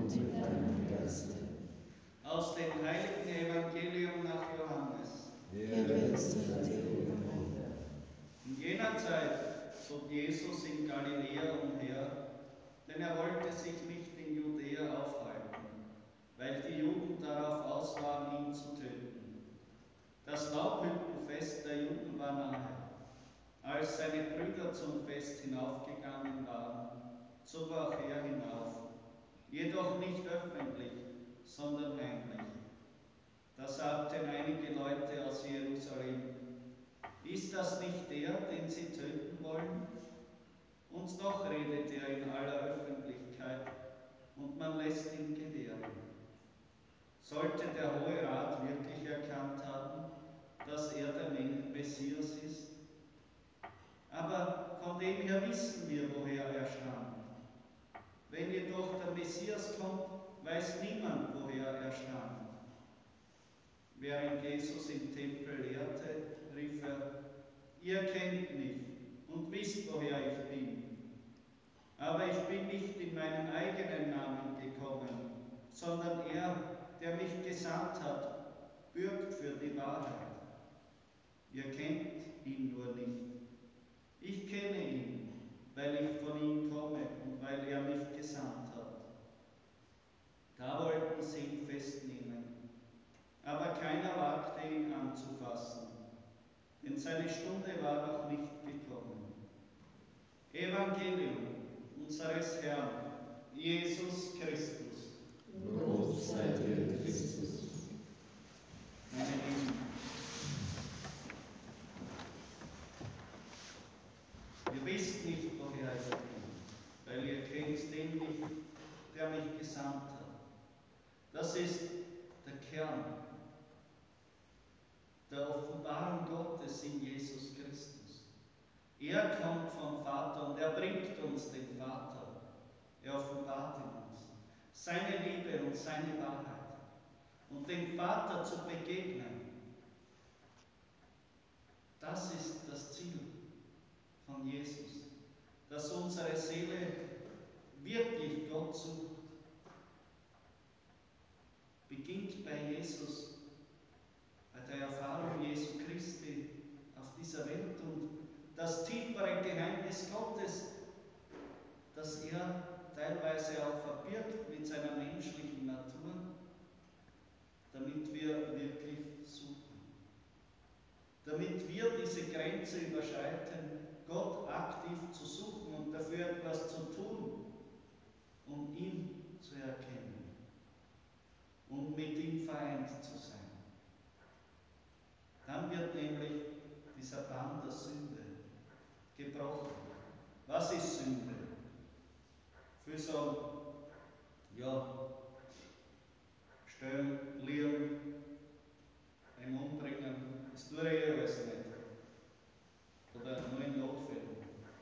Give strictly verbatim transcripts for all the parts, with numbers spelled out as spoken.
und mit deinem Geiste. Aus dem heiligen Evangelium nach Johannes. Ehre sei dir, o Herr. In jener Zeit zog Jesus in Galiläa umher, denn er wollte sich nicht in Judäa aufhalten, weil die Juden darauf aus waren, ihn zu töten. Das Laubhüttenfest der Juden war nahe. Als seine Brüder zum Fest hinaufgegangen waren, zog auch er hinauf, jedoch nicht öffentlich, sondern heimlich. Da sagten einige Leute aus Jerusalem: Ist das nicht der, den sie töten wollen? Und doch redet er in aller Öffentlichkeit und man lässt ihn gewähren. Sollte der Hohe Rat wirklich erkannt haben, dass er der Messias ist? Aber von dem her wissen wir, woher er stammt. Wenn jedoch der Messias kommt, weiß niemand, woher er stammt. Während Jesus im Tempel lehrte, rief er: Ihr kennt mich und wisst, woher ich bin. Aber ich bin nicht in meinem eigenen Namen gekommen, sondern er, der mich gesandt hat, bürgt für die Wahrheit. Ihr kennt ihn nur nicht. Ich kenne ihn, weil ich von ihm komme und weil er mich gesandt hat. Da wollten sie ihn festnehmen, aber keiner wagte ihn anzufassen, denn seine Stunde war noch nicht gekommen. Evangelium unseres Herrn, Jesus Christus. Lob sei dir, Christus. Meine Lieben, ihr wisst nicht, woher ich bin, weil ihr kennt den nicht, der mich gesandt hat. Das ist der Kern der Offenbarung Gottes in Jesus Christus. Er kommt vom Vater und er bringt uns den Vater. Er offenbart ihn uns seine Liebe und seine Wahrheit. Und dem Vater zu begegnen, das ist das Ziel von Jesus, dass unsere Seele wirklich Gott sucht. Beginnt bei Jesus, bei der Erfahrung Jesu Christi auf dieser Welt und das tiefere Geheimnis Gottes, das er teilweise auch verbirgt mit seiner menschlichen Natur, damit wir wirklich suchen. Damit wir diese Grenze überschreiten, Gott aktiv zu suchen und dafür etwas zu tun, um ihn zu erkennen und mit ihm vereint zu sein. Dann wird nämlich dieser Bann der Sünde gebrochen. Was ist Sünde? Viele sagen, ja, stellen, lieren, ein Umbringen, das tue ich eh alles nicht. Oder nur in Notfällen.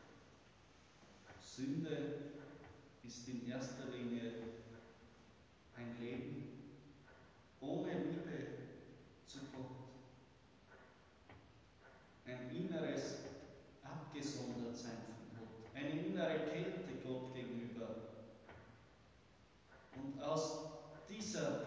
Sünde ist in erster Linie ein Leben ohne Liebe zu Gott. Ein inneres Abgesondertsein von Gott, eine innere Kälte Gott gegenüber. Und aus dieser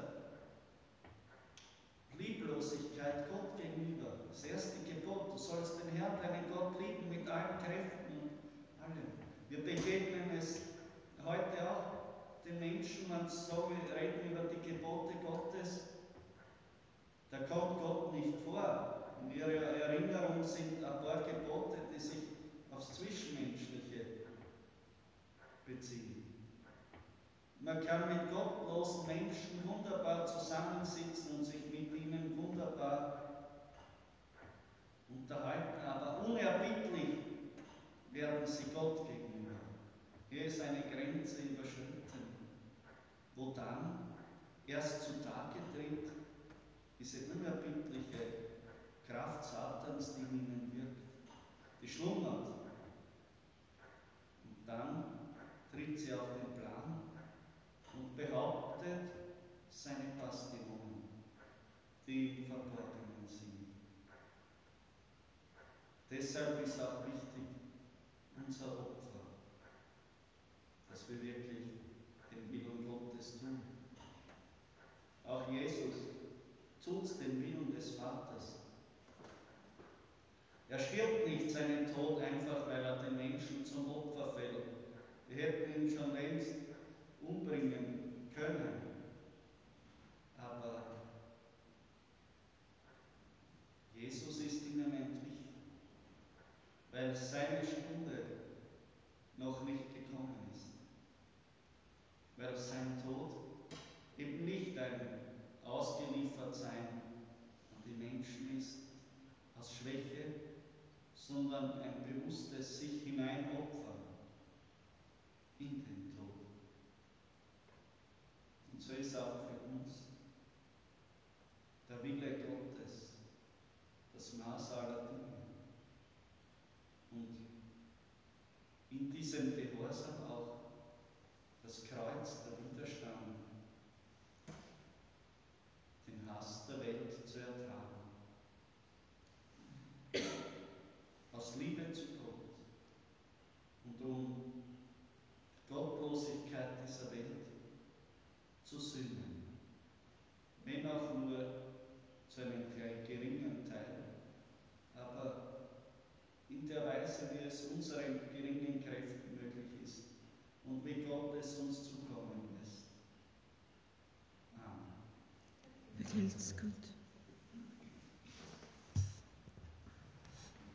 Lieblosigkeit Gott gegenüber, das erste Gebot, du sollst den Herrn, deinen Gott lieben mit allen Kräften und allem. Wir begegnen es heute auch den Menschen, man so reden über die Gebote Gottes, da kommt Gott nicht vor. In ihrer Erinnerung sind ein paar Gebote, die sich aufs Zwischenmenschliche beziehen. Man kann mit gottlosen Menschen wunderbar zusammensitzen und sich mit ihnen wunderbar unterhalten, aber unerbittlich werden sie Gott gegenüber. Hier ist eine Grenze überschritten, wo dann erst zutage tritt diese unerbittliche Kraft Satans, die in ihnen wirkt, die schlummert. Und dann tritt sie auf den Plan und behauptet seine Bastionen, die im Verborgenen sind. Deshalb ist auch wichtig unser Opfer, dass wir wirklich den Willen Gottes Gottes tun. Auch Jesus tut den Willen des Vaters. Er stirbt nicht seinen Tod einfach, weil er den Menschen zum Opfer fällt. Wir hätten ihn schon längst umbringen können. Aber Jesus ist ihnen entwichen, weil seine Stunde noch nicht gekommen ist. Weil sein Tod eben nicht ein Ausgeliefertsein an die Menschen ist aus Schwäche, sondern ein bewusstes sich hineinopfern in den Tod. Und so ist auch für uns der Wille Gottes das Maß aller Dinge. Und in diesem Gehorsam auch das Kreuz, der Widerstand, den Hass der Welt zu ertragen. Aus Liebe zu Gott und um die Gottlosigkeit dieser Welt zu sühnen, wenn auch nur zu einem geringen Teil, aber in der Weise, wie es unseren geringen Kräften möglich ist und wie Gott es uns zukommen lässt. Amen. Vergelt's Gott.